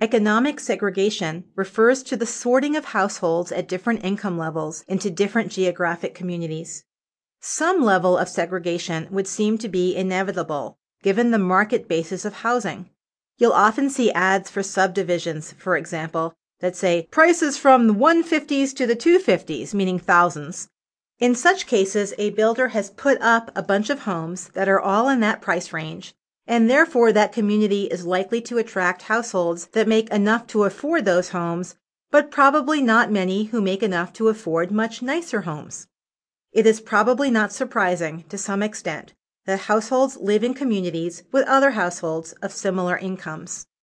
Economic segregation refers to the sorting of households at different income levels into different geographic communities. Some level of segregation would seem to be inevitable, given the market basis of housing. You'll often see ads for subdivisions, for example, that say prices from the 150s to the 250s, meaning thousands. In such cases, a builder has put up a bunch of homes that are all in that price range, and therefore that community is likely to attract households that make enough to afford those homes, but probably not many who make enough to afford much nicer homes. It is probably not surprising, to some extent, that households live in communities with other households of similar incomes.